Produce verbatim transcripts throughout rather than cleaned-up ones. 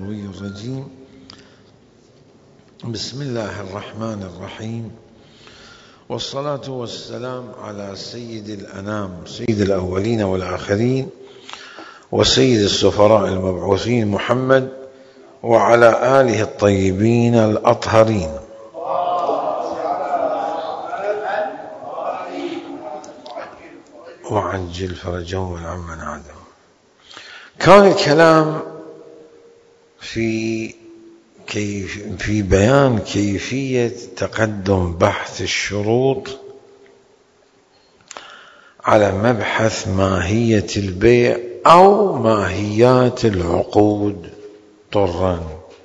اللغوي الرجيم. بسم الله الرحمن الرحيم، والصلاة والسلام على سيد الأنام، سيد الأولين والآخرين، وسيد السفراء المبعوثين محمد، وعلى آله الطيبين الأطهرين. وعجل فرجهم والعم عادهم. كان الكلام في كيف في بيان كيفية تقدم بحث الشروط على مبحث ماهية البيع أو ماهيات العقود طرا.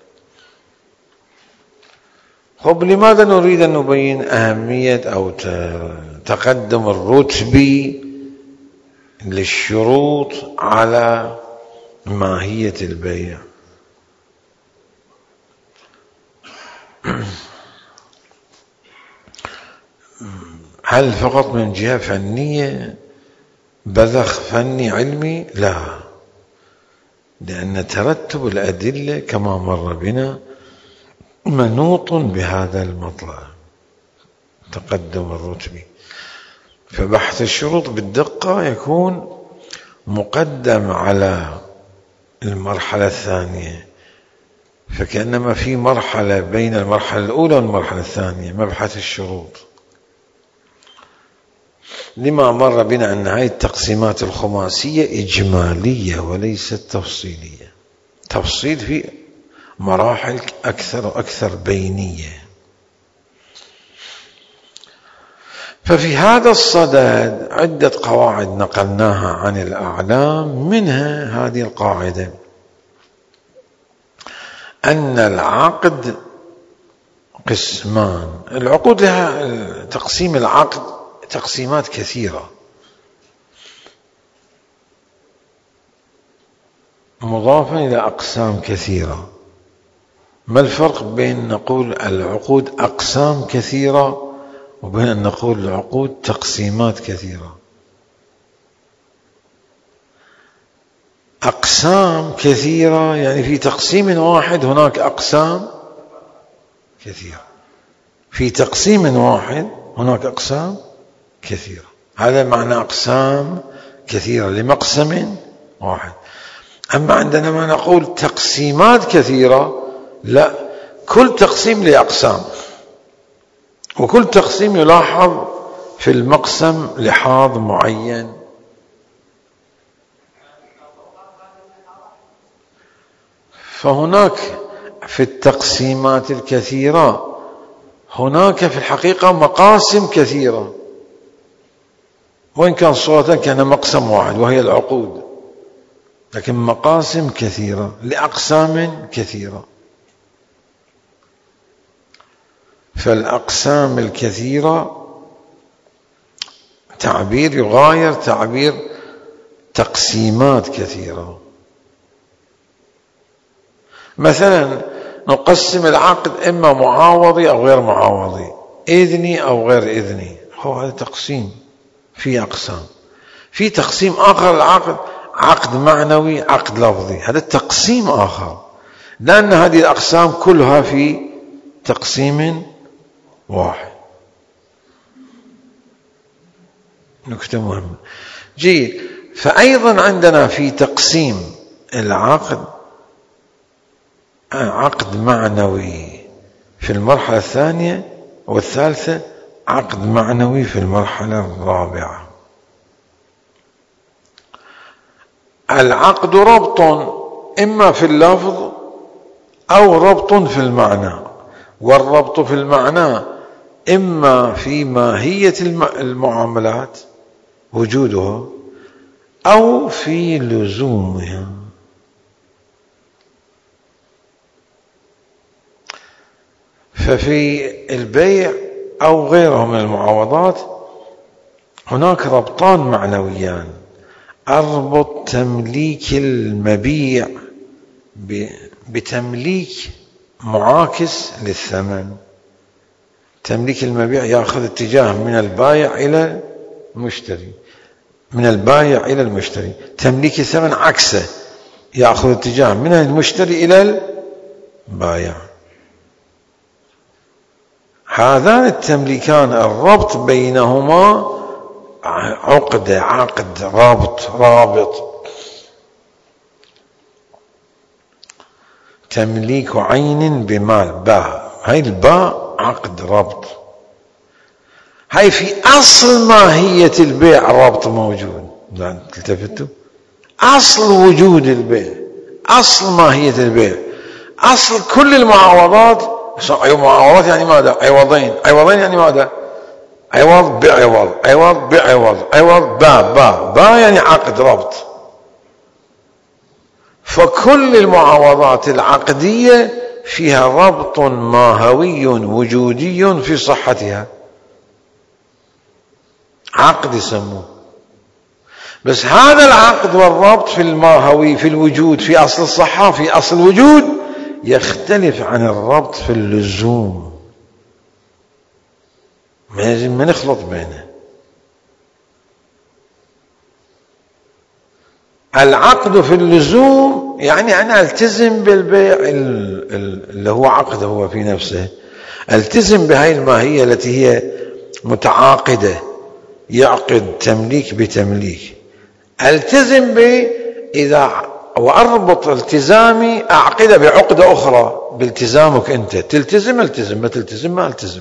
خب، لماذا نريد أن نبين أهمية أو تقدم الرتبي للشروط على ماهية البيع؟ هل فقط من جهة فنية، بذخ فني علمي؟ لا، لأن ترتب الأدلة كما مر بنا منوط بهذا المطلب، تقدم الرتبي. فبحث الشروط بالدقة يكون مقدم على المرحلة الثانية، فكأنما في مرحلة بين المرحلة الأولى والمرحلة الثانية، مبحث الشروط. لما مر بنا أن هذه التقسيمات الخماسية إجمالية وليست تفصيلية، تفصيل في مراحل أكثر وأكثر بينية. ففي هذا الصدد عدة قواعد نقلناها عن الأعلام، منها هذه القاعدة: أن العقد قسمان. العقود لها تقسيم العقد تقسيمات كثيرة مضافة إلى أقسام كثيرة. ما الفرق بين نقول العقود أقسام كثيرة وبين أن نقول العقود تقسيمات كثيرة؟ أقسام كثيرة يعني في تقسيم واحد هناك أقسام كثيرة، في تقسيم واحد هناك أقسام كثيرة. هذا معنى أقسام كثيرة لمقسم واحد. أما عندنا ما نقول تقسيمات كثيرة، لا، كل تقسيم لأقسام، وكل تقسيم يلاحظ في المقسم لحاظ معين. فهناك في التقسيمات الكثيرة هناك في الحقيقة مقاسم كثيرة، وإن كان صورة كان مقسم واحد وهي العقود، لكن مقاسم كثيرة لأقسام كثيرة. فالأقسام الكثيرة تعبير يغاير تعبير تقسيمات كثيرة. مثلا نقسم العقد إما معاوضي أو غير معاوضي، إذني أو غير إذني. هو هذا تقسيم في أقسام. في تقسيم آخر العقد عقد معنوي عقد لفظي، هذا تقسيم آخر، لأن هذه الأقسام كلها في تقسيم واحد. نكتة مهمة. جيد. فأيضا عندنا في تقسيم العقد عقد معنوي في المرحلة الثانية والثالثة، عقد معنوي في المرحلة الرابعة. العقد ربط إما في اللفظ أو ربط في المعنى، والربط في المعنى إما في ماهية المعاملات وجودها أو في لزومها. ففي البيع أو غيره من المعاوضات هناك ربطان معنويان: أربط تمليك المبيع بتمليك معاكس للثمن. تمليك المبيع يأخذ اتجاه من البائع إلى المشتري، من البائع إلى المشتري. تمليك الثمن عكسه، يأخذ اتجاه من المشتري إلى البائع. هذان التمليكان الربط بينهما عقدة، عقد، رابط، رابط. تمليك عين بمال، باء، هاي الباء عقد ربط. هاي في أصل ماهية البيع الربط موجود. التفتوا أصل وجود البيع، أصل ماهية البيع، أصل كل المعاوضات. معاوضات يعني ماذا؟ عوضين، عوضين يعني ماذا؟ عوض بعوض، عوض بعوض، عوض باء باء باء يعني عقد ربط. فكل المعاوضات العقدية فيها ربط ماهوي وجودي في صحتها، عقد يسموه. بس هذا العقد والربط في الماهوي، في الوجود، في أصل الصحة، في أصل الوجود، يختلف عن الربط في اللزوم. ما لازم ما نخلط بينه. العقد في اللزوم يعني أنا ألتزم بالبيع اللي هو عقد هو في نفسه، ألتزم بهاي الماهية التي هي متعاقدة، يعقد تمليك بتمليك، ألتزم ب إذا وأربط التزامي أعقده بعقدة أخرى بالتزامك أنت. تلتزم التزم، ما تلتزم ما التزم.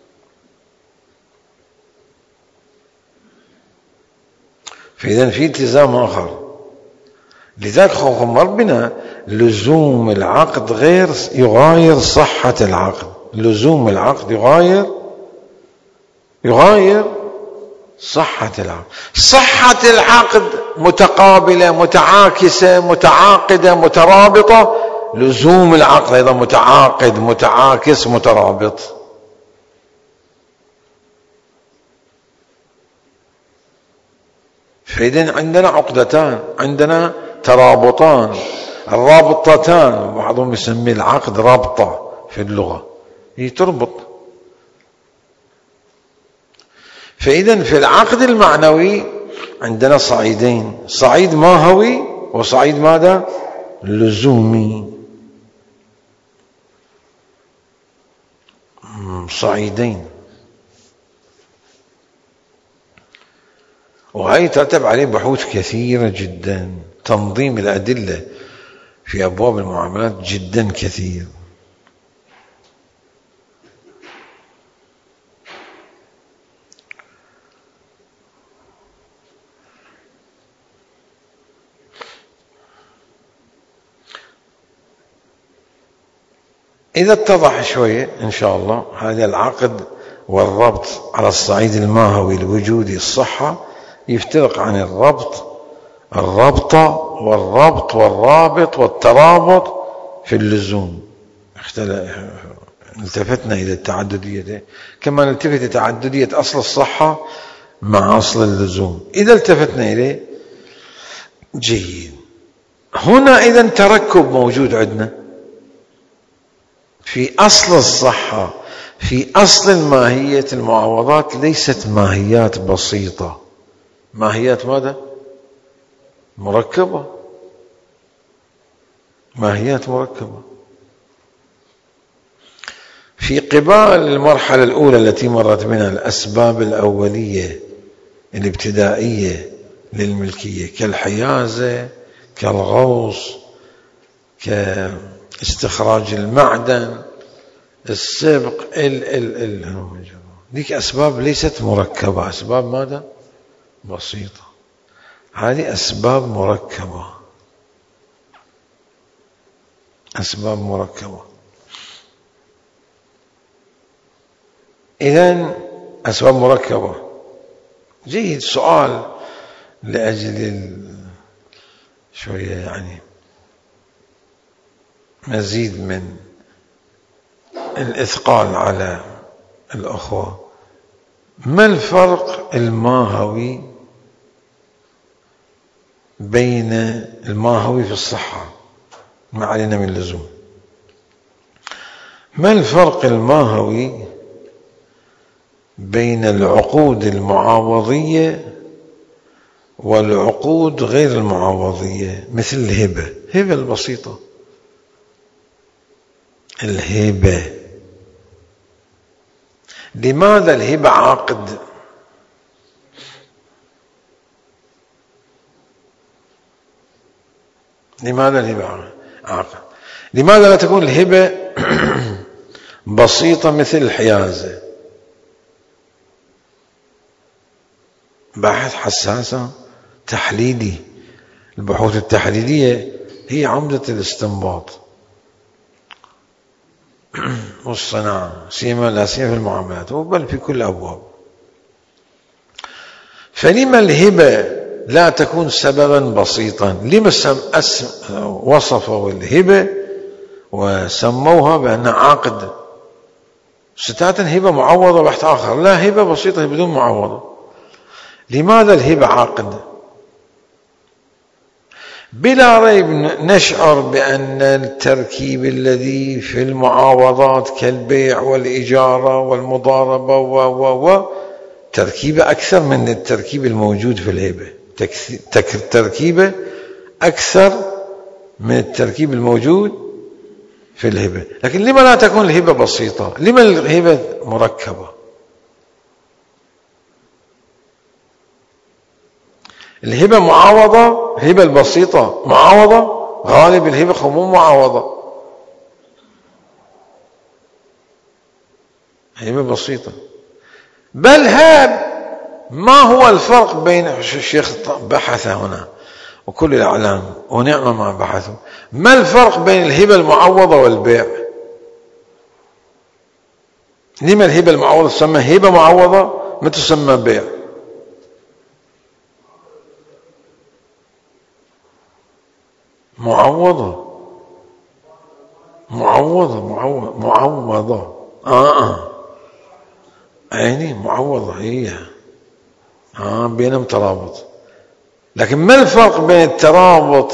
فإذا في التزام آخر. لذلك خوف ربنا لزوم العقد غير يغاير صحة العقد. لزوم العقد يغاير يغاير صحة العقد. صحة العقد متقابلة، متعاكسة، متعاقدة، مترابطة. لزوم العقد أيضا متعاقد، متعاكس، مترابط. فإذن عندنا عقدتان، عندنا ترابطان، الرابطتان، بعضهم يسمي العقد رابطة في اللغة، هي تربط. فإذن في العقد المعنوي عندنا صعيدين، صعيد ماهوي وصعيد ماذا؟ لزومي. صعيدين، وهي ترتب عليه بحوث كثيرة جدا. تنظيم الأدلة في أبواب المعاملات جدا كثير. إذا اتضح شوية إن شاء الله هذا العقد والربط على الصعيد الماهوي الوجودي الصحة يفترق عن الربط الربطة والربط والرابط والترابط في اللزوم. التفتنا إلى التعددية كما نلتفت تعددية أصل الصحة مع أصل اللزوم. إذا التفتنا إليه جيد. هنا إذا تركب موجود عندنا في أصل الصحة، في أصل الماهية. المعاوضات ليست ماهيات بسيطة، ماهيات ماذا؟ مركبة، ماهيات مركبة. في قبال المرحلة الأولى التي مرت منها الأسباب الأولية الابتدائية للملكية كالحيازة، كالغوص، كاستخراج المعدن، السبق، ال ال ال ديك أسباب ليست مركبة، أسباب ماذا؟ بسيطة. هذه أسباب مركبة، أسباب مركبة. إذن أسباب مركبة. جيد. سؤال لأجل شوية يعني مزيد من الإثقال على الأخوة. ما الفرق الماهوي بين الماهوي في الصحة، ما علينا من لزوم، ما الفرق الماهوي بين العقود المعاوضية والعقود غير المعاوضية مثل الهبة؟ هبة البسيطة، الهبة. لماذا الهبة عقد؟ لماذا الهبة عقد؟ لماذا لا تكون الهبة بسيطة مثل الحيازة؟ بحث حساسة تحليلي. البحوث التحليلية هي عمدة الاستنباط والصناعة، سيما لا سيما في المعاملات بل في كل الأبواب. فلما الهبة لا تكون سببا بسيطا؟ لما وصفوا الهبة وسموها بأنها عقد؟ ستاتا هبة معوضة بحث آخر، لا هبة بسيطة بدون معوضة. لماذا الهبة عقد؟ بلا ريب نشعر بأن التركيب الذي في المعاوضات كالبيع والإجارة والمضاربة و و و تركيبة أكثر من التركيب الموجود في الهبة، تركيبة أكثر من التركيب الموجود في الهبة. لكن لما لا تكون الهبة بسيطة؟ لما الهبة مركبة؟ الهبة معاوضة، الهبة البسيطة معاوضة، غالب الهبة مو معاوضة، هبة بسيطة. بل هاب ما هو الفرق بين الشيخ بحث هنا وكل الأعلام ونعم ما بحثوا، ما الفرق بين الهبة المعوضة والبيع؟ لما الهبة المعوضة تسمى هبة معوضة ما تسمى بيع؟ معوضة معوضة معوضة معوضة آه آه عيني معوضة هي آه بينهم ترابط. لكن ما الفرق بين الترابط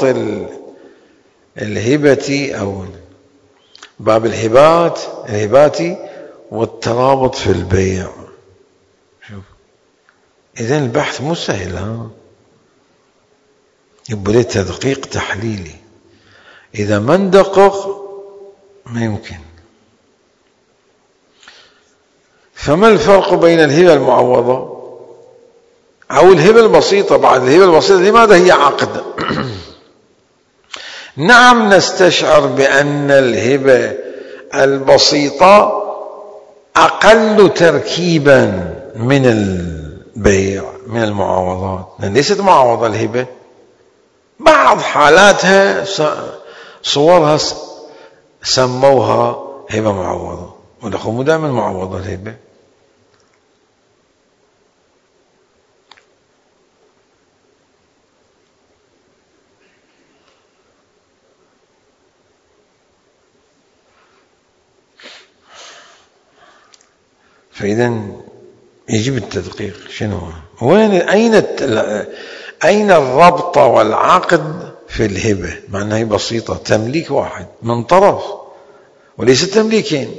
الهبتي أو باب الهبات الهباتي والترابط في البيع؟ شوف، إذن البحث مو سهل، ها يبقى له تدقيق تحليلي. إذا ما ندقق ما يمكن. فما الفرق بين الهبة المعوضة أو الهبة البسيطة؟ بعد الهبة البسيطة لماذا هي عقد؟ نعم نستشعر بأن الهبة البسيطة أقل تركيبا من البيع من المعاوضات، لأن ليست معاوضة الهبة، بعض حالاتها صورها سموها هبة معوضة، ولكن دائما معوضة الهبة. فإذا يجب التدقيق. شنو وين أين أين الربط والعقد في الهبة؟ مع أنها بسيطة، تمليك واحد من طرف وليس تمليكين.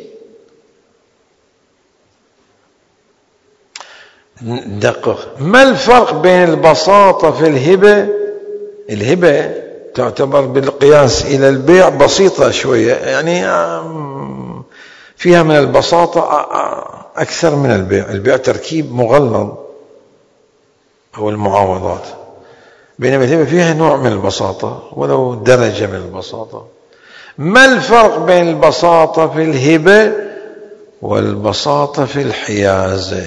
دقق، ما الفرق بين البساطة في الهبة؟ الهبة تعتبر بالقياس إلى البيع بسيطة شوية، يعني فيها من البساطة أكثر من البيع. البيع تركيب مغلظ أو المعاوضات، بينما الهبة فيها نوع من البساطة ولو درجة من البساطة. ما الفرق بين البساطة في الهبة والبساطة في الحيازة؟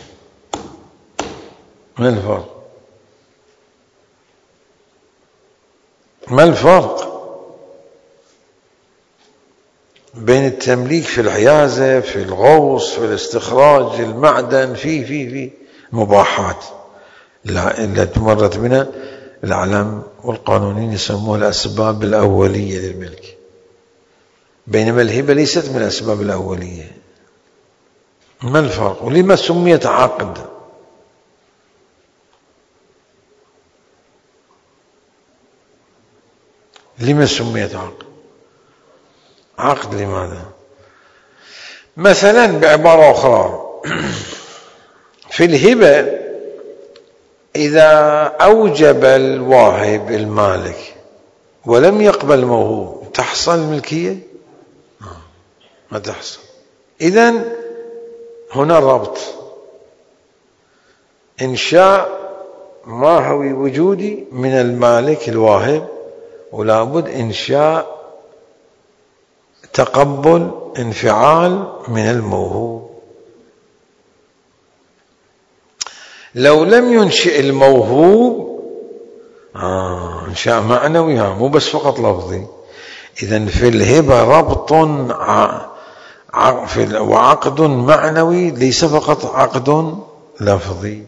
ما الفرق؟ ما الفرق بين التمليك في الحيازة، في الغوص، في الاستخراج المعدن، في في في مباحات اللي تمرت بنا الأعلام والقانونيين يسموها الأسباب الأولية للملك، بينما الهبة ليست من الأسباب الأولية. ما الفرق؟ ولما سميت عقد؟ لما سميت عقد؟ عقد لماذا؟ مثلا بعبارة أخرى، في الهبة إذا أوجب الواهب المالك ولم يقبل الموهوب تحصل الملكية؟ ما تحصل. إذن هنا ربط إنشاء ماهوي وجودي من المالك الواهب، ولا بد إنشاء تقبل انفعال من الموهوب. لو لم ينشئ الموهوب آه إنشاء معنوي مو بس فقط لفظي. إذن في الهبة ربط وعقد معنوي ليس فقط عقد لفظي.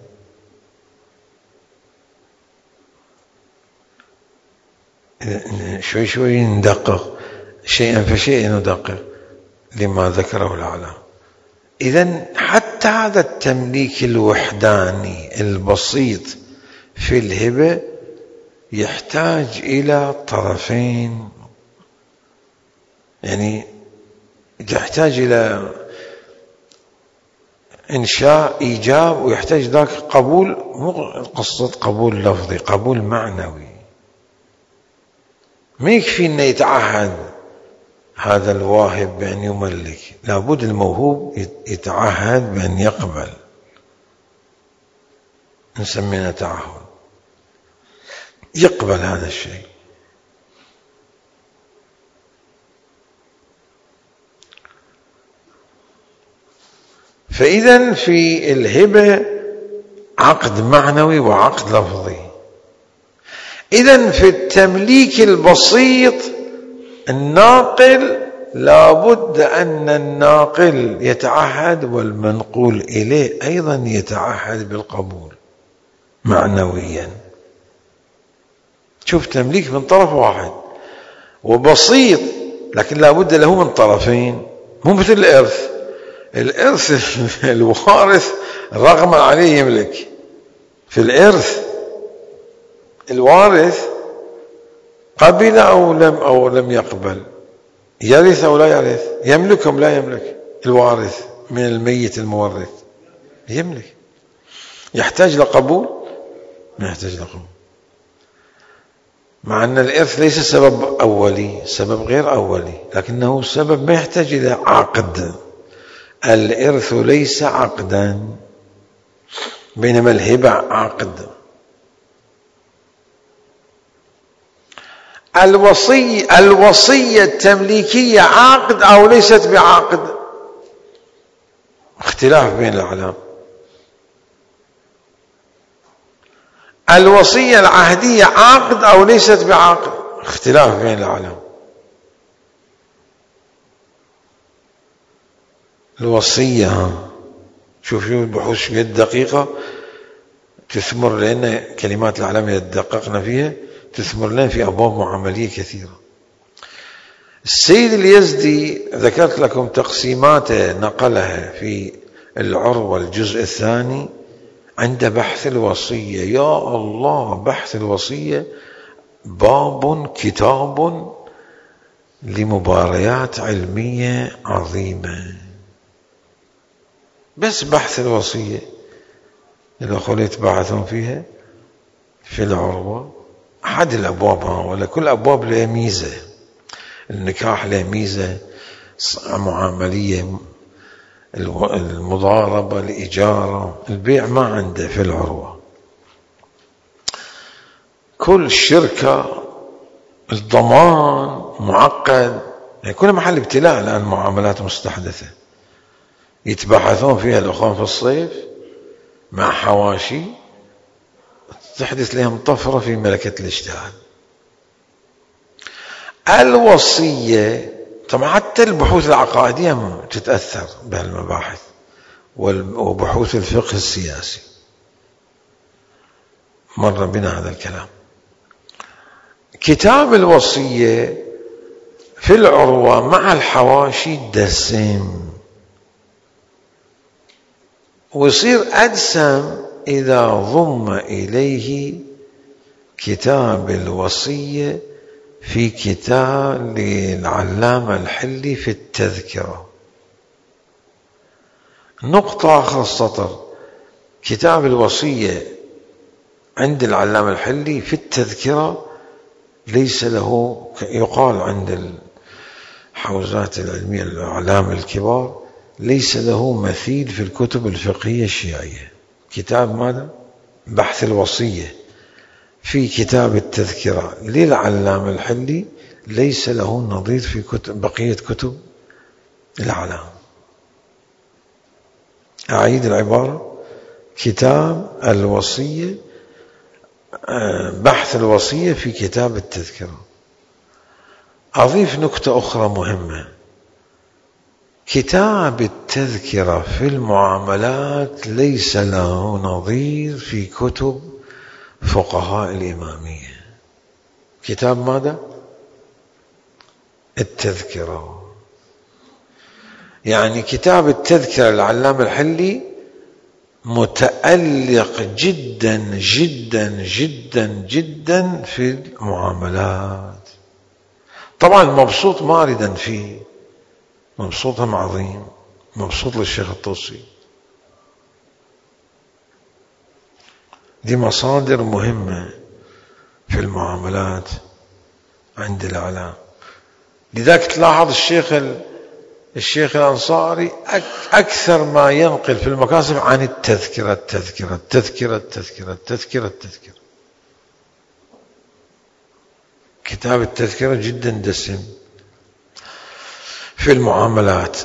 شوي شوي ندقق، شيئا فشيئا ندقق لما ذكره العلامة. إذن حتى هذا التمليك الوحداني البسيط في الهبة يحتاج إلى طرفين، يعني يحتاج إلى إنشاء إيجاب، ويحتاج ذاك قبول، مو قصة قبول لفظي، قبول معنوي. ما يكفي أن يتعهد هذا الواهب بأن يملك، لابد الموهوب يتعهد بأن يقبل، نسمينا تعهد، يقبل هذا الشيء. فإذا في الهبة عقد معنوي وعقد لفظي. إذن في التمليك البسيط الناقل لابد أن الناقل يتعهد والمنقول إليه أيضا يتعهد بالقبول معنويا. شوف تمليك من طرف واحد وبسيط، لكن لابد له من طرفين، مو مثل الإرث. الإرث الوارث رغم عليه يملك. في الإرث الوارث قبل أو لم أو لم يقبل، يرث أو لا يرث، يملك أو لا يملك. الوارث من الميت المورث يملك، يحتاج لقبول؟ ما يحتاج لقبول، مع أن الإرث ليس سبب أولي، سبب غير أولي، لكنه سبب ما يحتاج إلى عقد. الإرث ليس عقدا، بينما الهبة عقد. الوصي الوصية التمليكية عقد أو ليست بعقد؟ اختلاف بين الأعلام. الوصية العهدية عقد أو ليست بعقد؟ اختلاف بين الأعلام. الوصية شوف شو البحوث شو دقيقة، تثمر لنا كلمات الأعلام يدققنا فيها، تثمر لنا في أبواب معاملية كثيرة. السيد اليزدي ذكرت لكم تقسيماته نقلها في العروة الجزء الثاني عند بحث الوصية. يا الله، بحث الوصية باب كتاب لمباريات علمية عظيمة. بس بحث الوصية الأخوة يتباحثون فيها في العروة أحد الأبواب، ولا كل أبواب لها ميزة. النكاح له ميزة معاملية، المضاربة، الإجارة، البيع ما عنده في العروة. كل شركة الضمان معقد، يكون محل ابتلاء الآن، معاملات مستحدثة يتباحثون فيها الأخوان في الصيف مع حواشي تحدث لهم طفرة في ملكة الاجتهاد. الوصية طبعا حتى البحوث العقائدية تتأثر بهالمباحث وبحوث الفقه السياسي، مر بنا هذا الكلام. كتاب الوصية في العروة مع الحواشي دسم، ويصير أدسم إذا ضم إليه كتاب الوصية في كتاب للعلامة الحلي في التذكرة. نقطة آخر السطر، كتاب الوصية عند العلامة الحلي في التذكرة ليس له، يقال عند الحوزات العلمية الأعلام الكبار، ليس له مثيل في الكتب الفقهية الشيعية. كتاب ماذا؟ بحث الوصية في كتاب التذكرة للعلام الحلي ليس له نظير في كتب بقية كتب الأعلام. أعيد العبارة: كتاب الوصية، بحث الوصية في كتاب التذكرة. أضيف نكتة أخرى مهمة: كتاب التذكرة في المعاملات ليس له نظير في كتب فقهاء الإمامية. كتاب ماذا؟ التذكرة. يعني كتاب التذكرة للعلام الحلي متألق جدا جدا جدا جدا في المعاملات. طبعا مبسوط ماردا فيه، مبسوط هم عظيم، مبسوط للشيخ الطوسي. دي مصادر مهمة في المعاملات عند الأعلام. لذلك تلاحظ الشيخ الشيخ الأنصاري أكثر ما ينقل في المكاسب عن التذكرة التذكرة التذكرة التذكرة التذكرة التذكرة. كتاب التذكرة جدا دسم في المعاملات.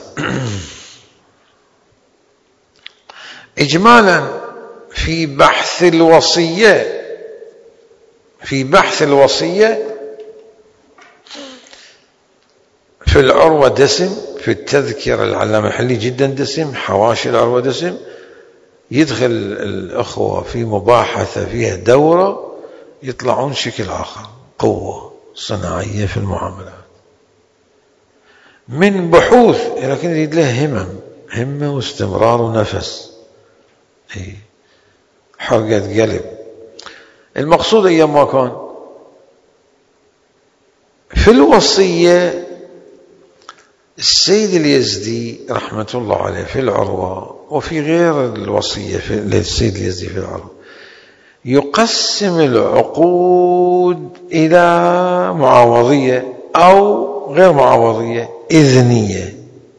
إجمالا في بحث الوصية في بحث الوصية في العروة دسم، في التذكرة العلامة الحلي جدا دسم، حواشي العروة دسم. يدخل الأخوة في مباحثة فيها دورة يطلعون شكل آخر، قوة صناعية في المعاملات من بحوث، لكن يريد له همم همة واستمرار ونفس، حرقة قلب. المقصود أيام ما كان في الوصية السيد اليزدي رحمة الله عليه في العروة، وفي غير الوصية في السيد اليزدي في العروة، يقسم العقود إلى معاوضية أو غير معاوضية إذنية.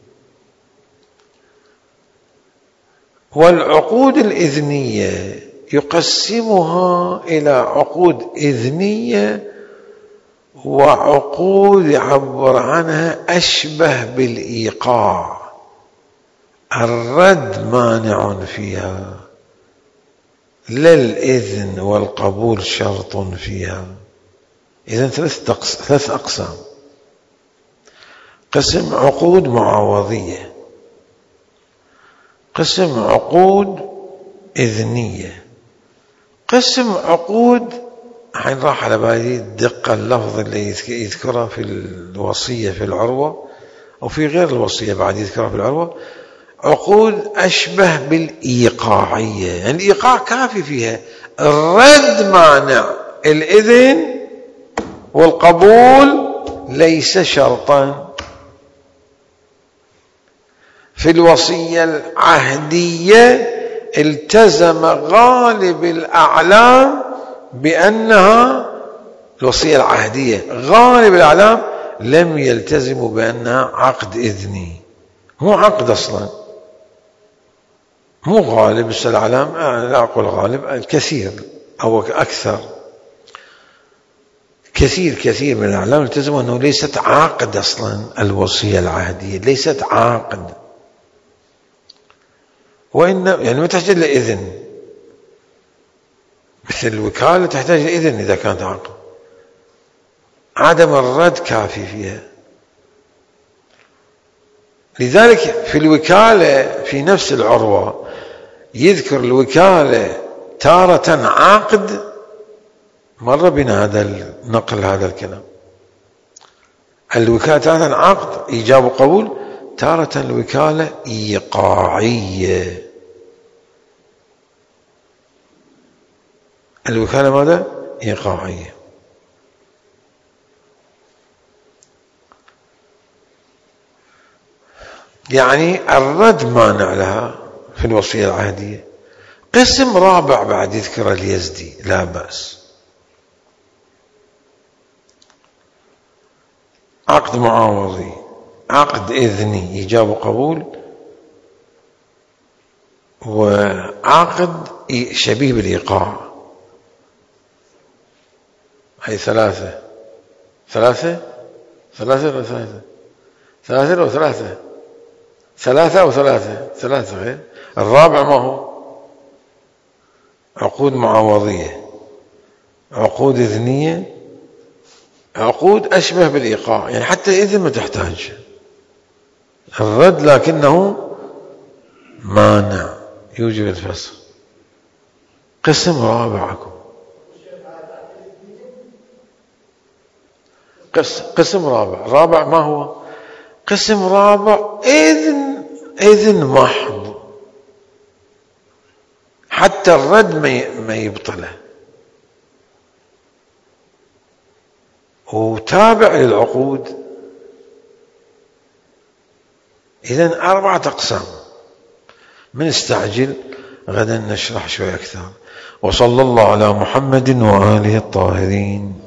والعقود الإذنية يقسمها إلى عقود إذنية وعقود يعبر عنها أشبه بالإيقاع، الرد مانع فيها، لا الإذن والقبول شرط فيها. إذن ثلاث أقسام: قسم عقود معاوضية، قسم عقود إذنية، قسم عقود حين راح على بالي الدقة اللفظ اللي يذكرها في الوصية في العروة أو في غير الوصية بعد يذكرها في العروة، عقود أشبه بالإيقاعية. يعني الإيقاع كافي فيها، الرد مانع، الإذن والقبول ليس شرطا. في الوصية العهدية التزم غالب الأعلام بأنها الوصية العهدية، غالب الأعلام لم يلتزموا بأنها عقد إذني، مو عقد أصلا، مو غالب الأعلام، لا أقول غالب، الكثير أو أكثر، كثير كثير من الأعلام التزموا أنه ليست عقد أصلا. الوصية العهدية ليست عقد، وإن يعني ما تحتاج لإذن، مثل الوكالة تحتاج لإذن إذا كانت عقد، عدم الرد كافي فيها. لذلك في الوكالة في نفس العروة يذكر الوكالة تارة عقد، مر بنا هذا نقل هذا الكلام، الوكالة تارة عقد إيجاب وقبول، تارة الوكالة إيقاعية. الوكالة ماذا؟ إيقاعية. يعني الرد مانع لها في الوصية العهدية. قسم رابع بعد يذكر اليزدي لا بأس، عقد معاوضي، عقد إذني إيجاب وقبول، وعقد شبيه بالإيقاع. هي ثلاثة ثلاثة ثلاثة ولا ثلاثة ثلاثة أو ثلاثة ثلاثة أو ثلاثة ثلاثة غير. الرابع ما هو؟ عقود معاوضية، عقود إذنية، عقود أشبه بالإيقاع، يعني حتى إذن ما تحتاج الرد لكنه مانع يوجب الفصل. قسم رابعكم قسم رابع. رابع ما هو؟ قسم رابع إذن إذن محض، حتى الرد ما يبطله، وتابع للعقود. إذن أربعة أقسام. من استعجل غدا نشرح شوي أكثر. وصلى الله على محمد وآله الطاهرين.